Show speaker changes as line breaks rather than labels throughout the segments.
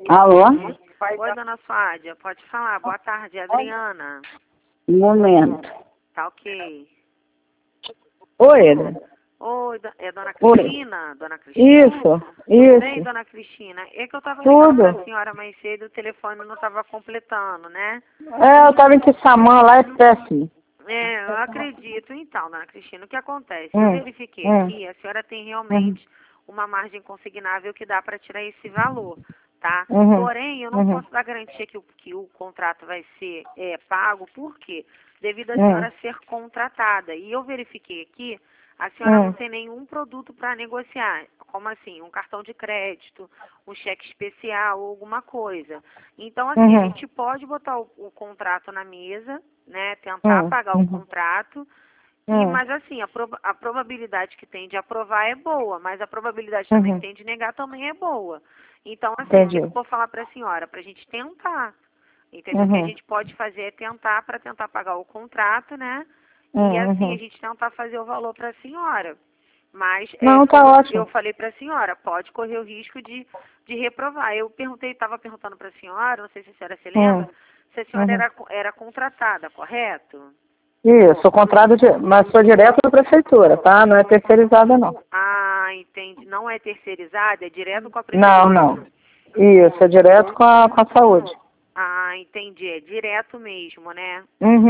Alô?
Oi, dona Fádia, pode falar. Boa tarde, Adriana.
Um momento.
Tá ok.
Oi, Eda.
Oi, é dona
Oi.
Cristina? Dona Cristina?
Isso,
Tudo bem,
isso.
dona Cristina? É que eu tava ligando
Tudo.
pra senhora mais cedo, o telefone não tava completando, né?
Eu tava em Quissamã, lá é péssimo.
É, eu acredito. Então, dona Cristina, o que acontece? Eu verifiquei aqui, a senhora tem realmente uma margem consignável que dá para tirar esse valor, tá? Porém, eu não posso dar garantia que o contrato vai ser pago, por quê? Devido a senhora ser contratada. E eu verifiquei aqui, a senhora não tem nenhum produto para negociar, como assim, um cartão de crédito, um cheque especial ou alguma coisa. Então, assim, a gente pode botar o contrato na mesa, né, tentar pagar o contrato, mas assim, a probabilidade que tem de aprovar é boa, mas a probabilidade também que tem de negar também é boa. Então, assim, o que eu vou falar para a senhora? Para a gente tentar, entendeu? O que a gente pode fazer é tentar, para tentar pagar o contrato, né? E assim, a gente tentar fazer o valor para a senhora. Mas,
Não, tá
como
ótimo.
eu falei para a senhora, pode correr o risco de reprovar. Eu estava perguntando para a senhora, não sei se a senhora se lembra, se a senhora era contratada, correto?
Isso, o contrato, mas sou direto da prefeitura, tá? Não é terceirizada, não.
Ah, entendi. Não é terceirizada, é direto com a
Não,
prefeitura.
não. Isso, é direto com a saúde.
Ah, entendi. É direto mesmo, né?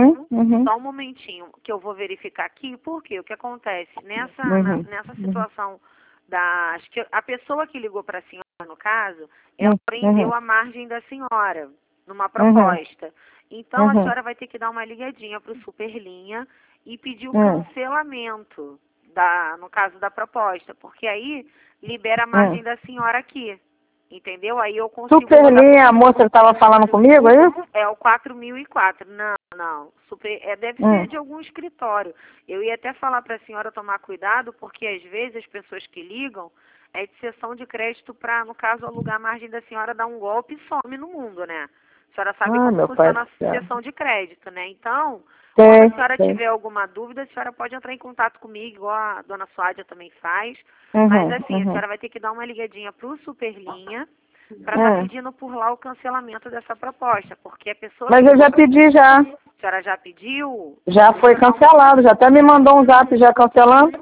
Só um momentinho que eu vou verificar aqui, porque o que acontece nessa situação acho que a pessoa que ligou para a senhora, no caso, ela prendeu a margem da senhora numa proposta. Então a senhora vai ter que dar uma ligadinha para o Superlinha e pedir o cancelamento no caso da proposta, porque aí libera a margem da senhora aqui. Entendeu? Aí eu consigo
Superlinha, a moça que estava falando comigo, é isso?
É o 4004. Não. Deve ser de algum escritório. Eu ia até falar para a senhora tomar cuidado, porque às vezes as pessoas que ligam é de sessão de crédito para, no caso, alugar a margem da senhora, dar um golpe e some no mundo, né? A senhora sabe como funciona a sessão de crédito, né? Então, quando a senhora tiver alguma dúvida, a senhora pode entrar em contato comigo, igual a dona Suádia também faz. Mas assim, a senhora vai ter que dar uma ligadinha para o Superlinha para estar pedindo por lá o cancelamento dessa proposta, porque a pessoa...
Mas eu já pedi já.
A senhora já pediu?
Já foi cancelado, já até me mandou um zap já cancelando.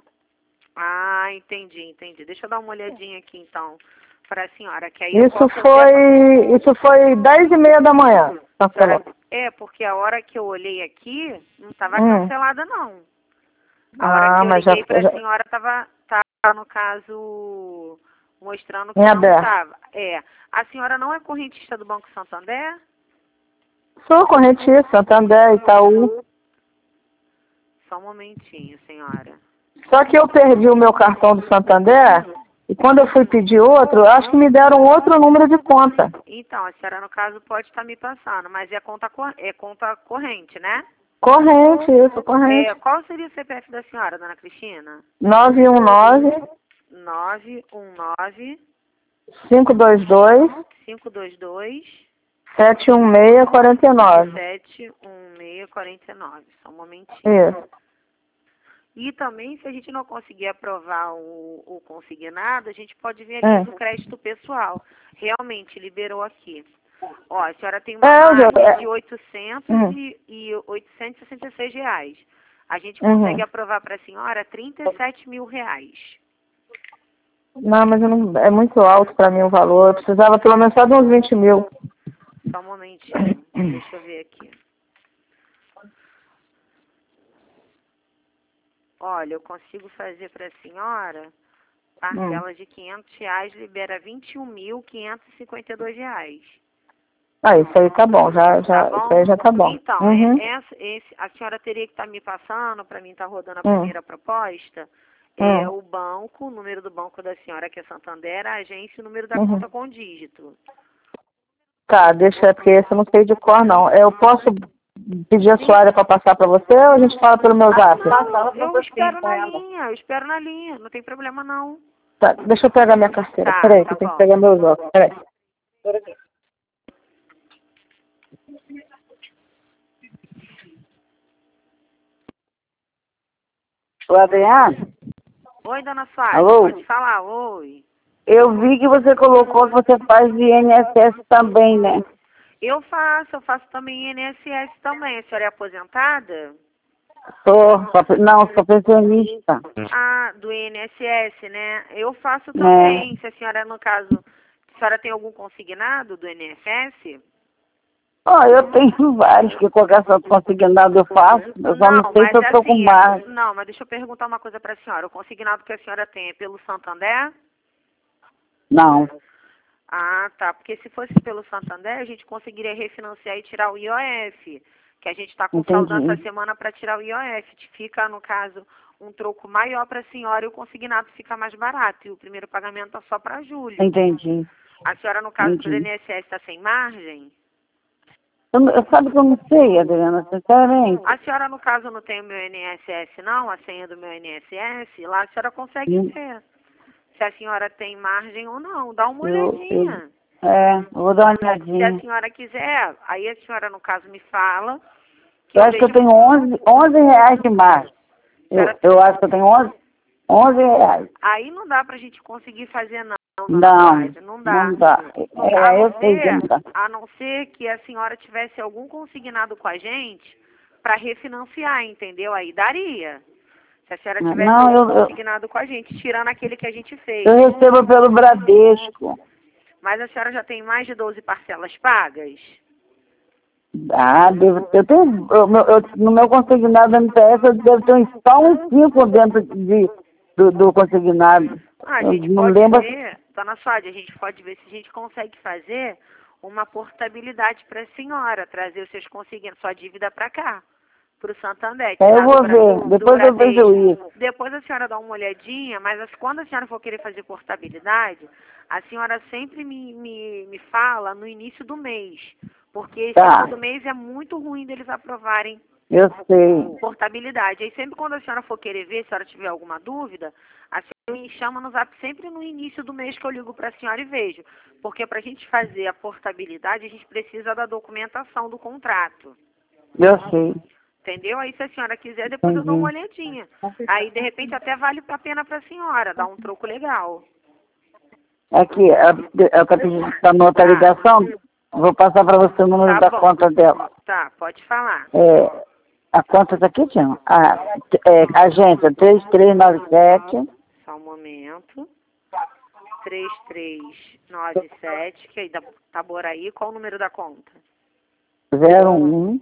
Ah, entendi. Deixa eu dar uma olhadinha aqui então para a senhora, que aí
Isso foi 10h30 da manhã. Cancelou.
Porque a hora que eu olhei aqui não estava cancelada não. A hora que eu
mas
liguei para a senhora estava, no caso, mostrando que
em
não
aberto.
estava. A senhora não é correntista do Banco Santander?
Sou correntista, Santander, Itaú.
Só um momentinho, senhora.
Só que eu perdi o meu cartão do Santander e quando eu fui pedir outro, acho que me deram outro número de conta.
Então, a senhora, no caso, pode estar me passando, mas é conta corrente, né?
Corrente, isso, corrente.
Qual seria o CPF da senhora, dona Cristina?
919
919
522
522
71649.
71649. Só um momentinho.
Isso.
E também, se a gente não conseguir aprovar o consignado, a gente pode vir ali do crédito pessoal. Realmente, liberou aqui. Ó, a senhora tem uma margem de 800 e R$ 866. A gente consegue aprovar para a senhora R$ 37 mil.
Não, mas é muito alto para mim o valor. Eu precisava pelo menos só de uns 20 mil.
Só um momentinho. Deixa eu ver aqui. Olha, eu consigo fazer para a senhora parcela de R$ 500, libera R$ 21.552.
Isso aí tá bom,
Tá
isso
bom?
aí já tá bom.
Então, a senhora teria que estar me passando, para mim estar rodando a primeira proposta, o banco, o número do banco da senhora, que é Santander, a agência e o número da conta com dígito.
Tá, porque esse eu não sei de cor, não. Eu posso pedir a sua área para passar para você ou a gente fala pelo meu zap?
Eu espero na linha, não tem problema não.
Tá, deixa eu pegar minha carteira. Peraí, que eu tenho que pegar meus óculos. Peraí. O Adriano?
Oi, dona Fábio,
Alô?
pode falar, oi.
Eu vi que você colocou que você faz de INSS também, né?
Eu faço também INSS também. A senhora é aposentada?
Sou pensionista.
Ah, do INSS, né? Eu faço também. Se a senhora, no caso, a senhora tem algum consignado do INSS?
Eu tenho vários que qualquer consignado eu faço. Eu só não sei se eu estou com mais.
Não, mas deixa eu perguntar uma coisa para a senhora. O consignado que a senhora tem é pelo Santander?
Não.
Ah, tá. Porque se fosse pelo Santander, a gente conseguiria refinanciar e tirar o IOF. Que a gente está com saudade essa semana para tirar o IOF. Fica, no caso, um troco maior para a senhora e o consignado fica mais barato. E o primeiro pagamento é só para julho.
Entendi.
A senhora, no caso do INSS, está sem margem?
Eu sabe que eu não sei, Adriana, sinceramente.
A senhora, no caso, não tem o meu INSS, não? A senha do meu INSS? Lá a senhora consegue ver se a senhora tem margem ou não. Dá uma olhadinha.
Vou dar uma
Se
olhadinha.
a senhora quiser, aí a senhora, no caso, me fala.
Eu acho que eu tenho 11 reais de margem. Eu acho que eu tenho 11 reais.
Aí não dá pra gente conseguir fazer, não.
Não dá.
Eu sei que não dá. A não ser que a senhora tivesse algum consignado com a gente para refinanciar, entendeu? Aí daria. Se a senhora tivesse algum consignado com a gente, tirando aquele que a gente fez.
Eu recebo pelo Bradesco.
Mas a senhora já tem mais de 12 parcelas pagas?
Eu tenho, no meu consignado MPS, eu devo ter só uns 5 dentro do consignado.
A gente pode ver, dona Sódia, a gente pode ver se a gente consegue fazer uma portabilidade para a senhora, trazer os seus consignados, sua dívida para cá, para o Santander.
Eu vou ver, depois eu vejo isso.
Depois a senhora dá uma olhadinha, mas quando a senhora for querer fazer portabilidade, a senhora sempre me fala no início do mês, porque esse início do mês é muito ruim deles aprovarem.
Eu sei.
Portabilidade. Aí sempre quando a senhora for querer ver, se a senhora tiver alguma dúvida, a senhora me chama no zap sempre no início do mês que eu ligo para a senhora e vejo. Porque para a gente fazer a portabilidade, a gente precisa da documentação do contrato.
Eu sei.
Entendeu? Aí se a senhora quiser, depois eu dou uma olhadinha. Aí de repente até vale a pena para a senhora, dá um troco legal.
Aqui, ela tá pedindo para outra ligação, vou passar para você o número da conta dela.
Tá, pode falar.
A conta está aqui, Tião. Agência 3397.
Só um momento. 3397, que aí da Taboraí. Qual o número da conta?
01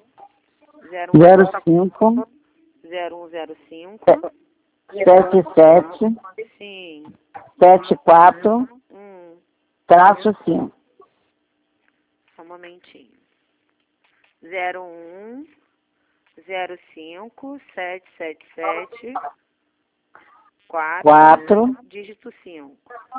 05
0105
77
sim
74 -5.
Só um momentinho. 01 05 777 4 dígito 5.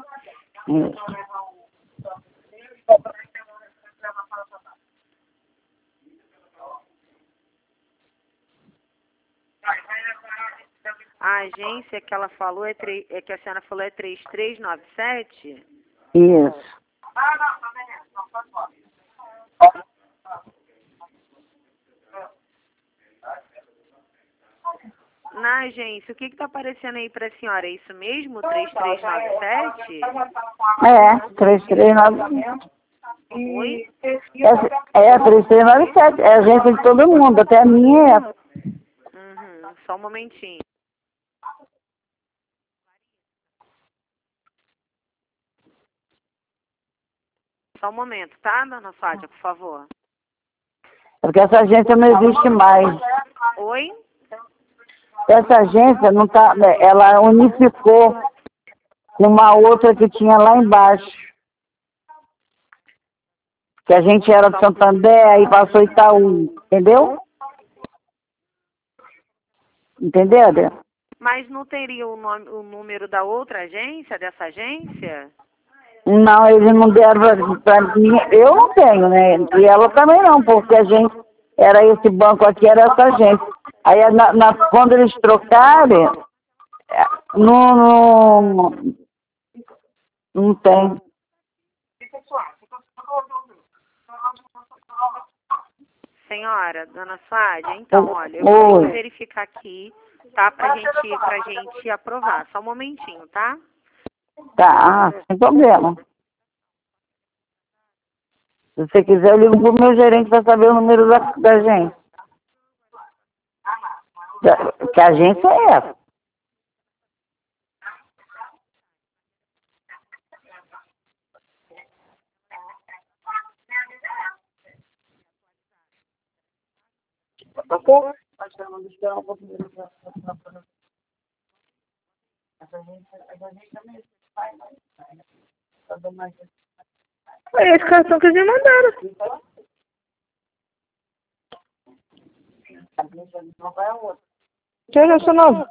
A agência que ela falou que a senhora falou é 3397?
Isso.
Na agência, o que está aparecendo aí para a senhora? É isso mesmo? 3397?
3397.
Oi?
3397. É a agência de todo mundo, até a minha é.
Só um momentinho. Só um momento, tá, dona Fátia, por favor?
Porque essa agência não existe mais.
Oi?
Essa agência não tá, ela unificou com uma outra que tinha lá embaixo. Que a gente era de Santander, aí passou Itaú, entendeu? Entendeu, Adriana?
Mas não teria o número da outra agência, dessa agência?
Não, eles não deram pra mim. Eu não tenho, né? E ela também não, porque a gente, era esse banco aqui, era essa agência. Aí quando eles trocarem, não tem.
Senhora, dona Fádia, então, olha, eu vou verificar aqui, tá? Pra gente aprovar. Só um momentinho, tá?
Tá, sem problema. Se você quiser, eu ligo pro meu gerente para saber o número da agência. Que agência é essa? Tá bom?
É esse cartão que eles me mandaram. Que agência nova?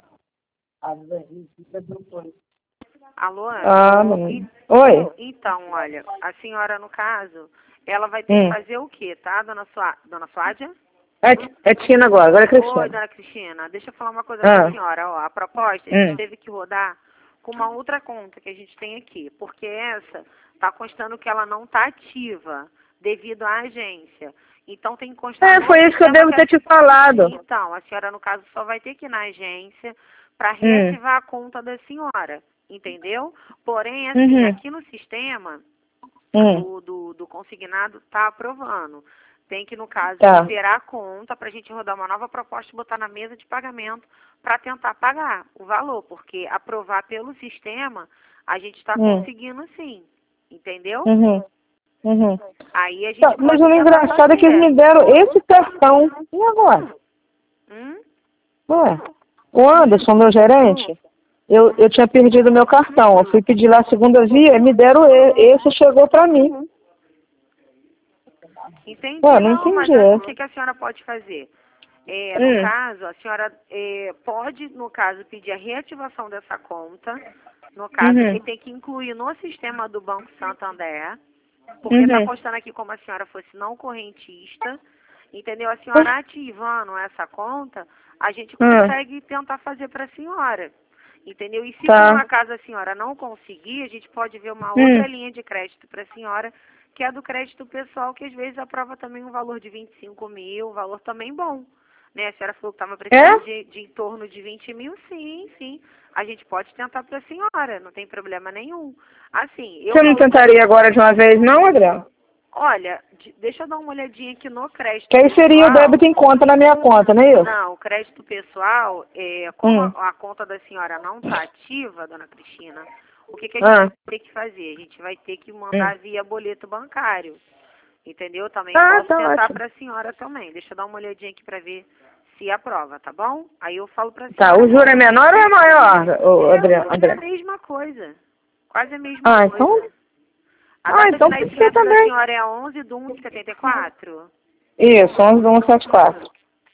Alô?
Oi?
Então, olha, a senhora, no caso, ela vai ter que fazer o quê, tá, dona Suádia?
É Tina agora é Cristina.
Oi, dona Cristina, deixa eu falar uma coisa pra senhora, ó, a proposta, a gente teve que rodar com uma outra conta que a gente tem aqui, porque essa tá constando que ela não tá ativa devido à agência. Então tem que constar...
Foi isso que eu devo ter te falado.
Então, a senhora, no caso, só vai ter que ir na agência para reativar a conta da senhora, entendeu? Porém, assim, aqui no sistema do consignado tá aprovando. Tem que, no caso, liberar a conta para a gente rodar uma nova proposta e botar na mesa de pagamento para tentar pagar o valor, porque aprovar pelo sistema a gente está conseguindo sim, entendeu? Aí a gente
mas o engraçado é que eles me deram esse cartão. E agora? Ué, o Anderson, meu gerente, eu tinha perdido meu cartão. Eu fui pedir lá a segunda via, me deram esse, chegou para mim.
Entendi.
Não entendi.
Mas o que a senhora pode fazer? No caso, a senhora pode, no caso, pedir a reativação dessa conta. No caso, que tem que incluir no sistema do Banco Santander, porque está constando aqui como a senhora fosse não correntista. Entendeu? A senhora ativando essa conta, a gente consegue tentar fazer para a senhora. Entendeu? E se por uma caso a senhora não conseguir, a gente pode ver uma outra linha de crédito para a senhora, que é do crédito pessoal, que às vezes aprova também um valor de 25 mil, um valor também bom. Né? A senhora falou que estava precisando de em torno de 20 mil, sim. A gente pode tentar para a senhora, não tem problema nenhum. Assim,
Você não tentaria agora de uma vez, não, Adriano?
Olha, deixa eu dar uma olhadinha aqui no crédito
Que aí seria o débito em conta na minha conta, não é isso?
Não, o crédito pessoal, como a conta da senhora não está ativa, dona Cristina, o que a gente vai ter que fazer? A gente vai ter que mandar via boleto bancário, entendeu? Também posso tentar para a senhora também. Deixa eu dar uma olhadinha aqui para ver se aprova, tá bom? Aí eu falo para a senhora.
Tá, o juro é menor ou é maior, Adriano?
É a mesma coisa, quase a mesma coisa.
Então...
A data
então
de
pode ser
nascimento da
também.
senhora é 11/1/74?
Isso, 11/1/74.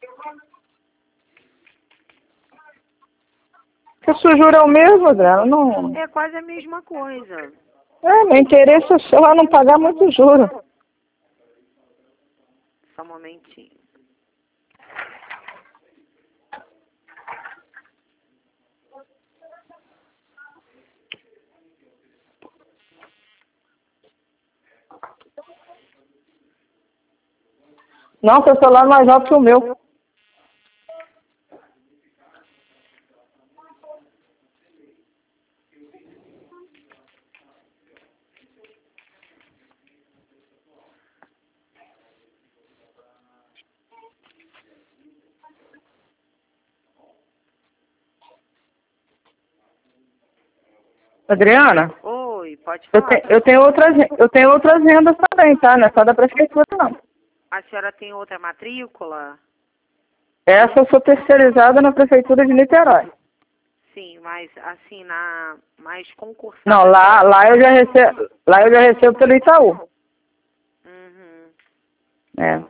Se o juro é o mesmo, Adriano, não...
É quase a mesma coisa.
Meu interesse é só não pagar muito juro.
Só um momentinho.
Não, seu celular é mais alto que o meu. Adriana?
Oi, pode falar.
Eu tenho outras rendas também, tá? Não é só da prefeitura, não.
A senhora tem outra matrícula?
Essa eu sou terceirizada na prefeitura de Niterói.
Sim, mas assim, mais concursada.
Não, lá eu já recebo pelo Itaú. É.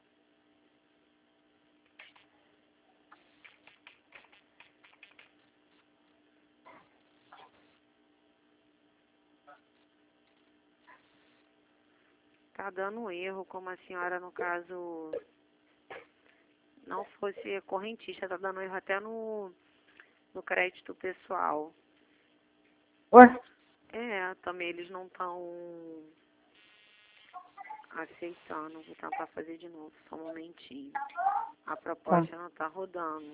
Tá dando erro, como a senhora, no caso, não fosse correntista, tá dando erro até no crédito pessoal.
Ué?
Também eles não estão aceitando. Vou tentar fazer de novo, só um momentinho. A proposta não tá rodando.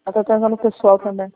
Eu tô tentando o pessoal também.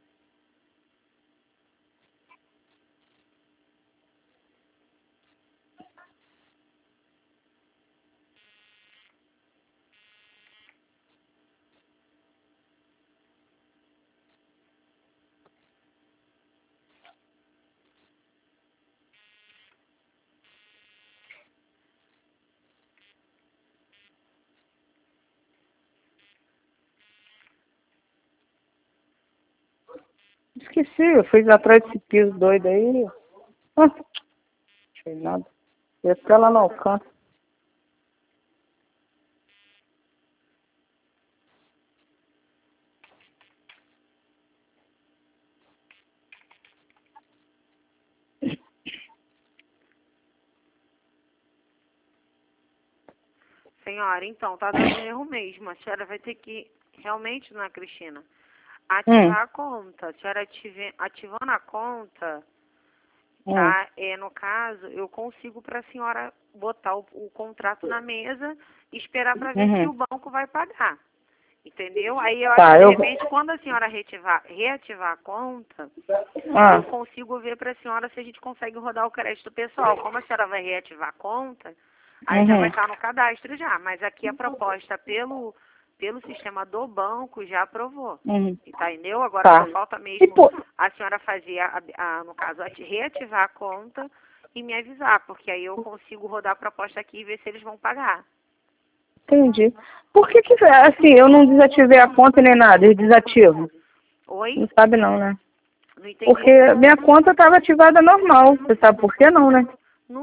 Esqueci, eu fui atrás desse piso doido aí. Não achei nada. E até lá no alcance.
Senhora, então, tá dando erro mesmo. A senhora vai ter que, realmente, dona Cristina, ativar a conta. A senhora ativando a conta, tá? No caso, eu consigo para a senhora botar o contrato na mesa e esperar para ver se o banco vai pagar. Entendeu? Aí eu acho que, de repente, quando a senhora reativar a conta, eu consigo ver para a senhora se a gente consegue rodar o crédito pessoal. Como a senhora vai reativar a conta, aí já vai estar no cadastro já. Mas aqui a proposta pelo sistema do banco já aprovou. Entendeu? Agora só falta mesmo a senhora fazer, no caso, reativar a conta e me avisar, porque aí eu consigo rodar a proposta aqui e ver se eles vão pagar.
Entendi. Por que assim, eu não desativei a conta nem nada, eu desativo?
Oi?
Não sabe não, né?
Não entendi.
Porque minha conta estava ativada normal, você sabe por que não, né?
Não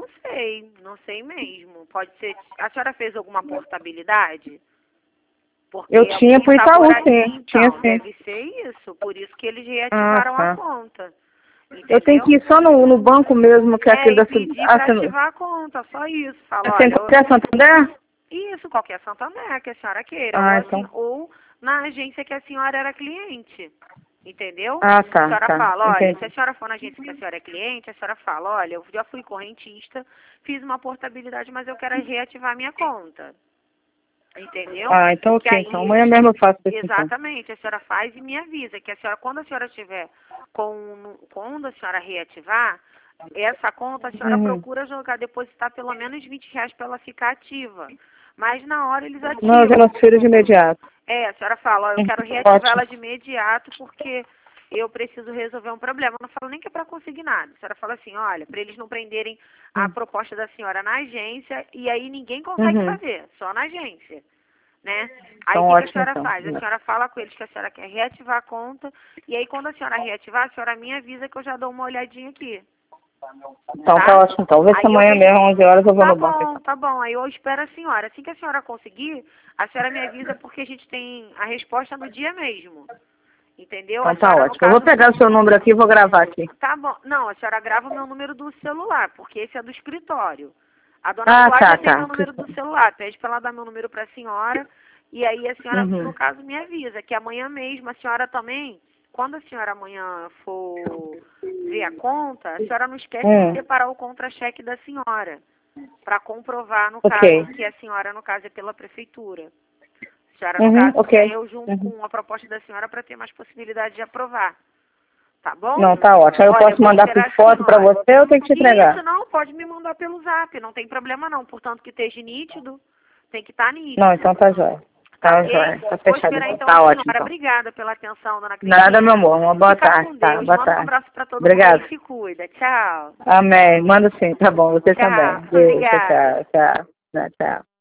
sei mesmo. Pode ser, a senhora fez alguma portabilidade? Porque
eu tinha pro Itaú, sim.
Então,
tinha sim.
Deve ser isso, por isso que eles reativaram a conta. Entendeu?
Eu tenho que ir só no banco mesmo, que é aquele da
pedir para ativar a conta, só isso. Fala,
olha, qualquer Santander?
Isso, qualquer Santander que a senhora queira. Ou na agência que a senhora era cliente. Entendeu? A senhora fala, olha, se a senhora for na agência que a senhora é cliente, a senhora fala, olha, eu já fui correntista, fiz uma portabilidade, mas eu quero reativar a minha conta. Entendeu?
Então ok, então amanhã mesmo eu faço isso.
Exatamente, a senhora faz e me avisa, que a senhora, quando a senhora tiver quando a senhora reativar, essa conta a senhora procura depositar pelo menos R$20 para ela ficar ativa. Mas na hora eles ativam.
Não, eu já transfiro de imediato.
A senhora fala, eu quero reativar ela de imediato porque eu preciso resolver um problema. Eu não falo nem que é para conseguir nada. A senhora fala assim, olha, para eles não prenderem a proposta da senhora na agência e aí ninguém consegue fazer, só na agência. Né? Aí o que a senhora faz? A senhora fala com eles que a senhora quer reativar a conta e aí quando a senhora reativar, a senhora me avisa que eu já dou uma olhadinha aqui.
Então tá ótimo, então. Vê se amanhã mesmo, 11 horas, eu vou no banco.
Tá bom. Aí eu espero a senhora. Assim que a senhora conseguir, a senhora me avisa porque a gente tem a resposta no dia mesmo. Entendeu?
Então tá ótimo. Eu vou pegar o seu número aqui e vou gravar aqui.
Tá bom. Não, a senhora grava o meu número do celular, porque esse é do escritório. A dona Cláudia tem meu número do celular. Pede pra ela dar meu número pra senhora. E aí a senhora, no caso, me avisa que amanhã mesmo a senhora também, quando a senhora amanhã for ver a conta, a senhora não esquece de separar o contra-cheque da senhora. Para comprovar, no caso, que a senhora, no caso, é pela prefeitura. A senhora, no caso, eu junto com a proposta da senhora para ter mais possibilidade de aprovar. Tá bom?
Não, tá ótimo. Aí eu posso mandar por foto para você ou eu tenho que te entregar?
Isso, não, pode me mandar pelo zap, não tem problema não. Portanto, que esteja nítido, tem que estar nítido.
Não, então tá jóia. Tá jóia, tá fechado.
Então,
tá ótimo. Então.
Obrigada pela atenção, dona Cristina.
Nada, meu amor. Uma boa tarde. Tá, boa tarde.
Um abraço para todo mundo e se cuida. Tchau.
Amém. Manda sim, tá bom. Você também.
Obrigada.
Tchau, tchau. Tchau.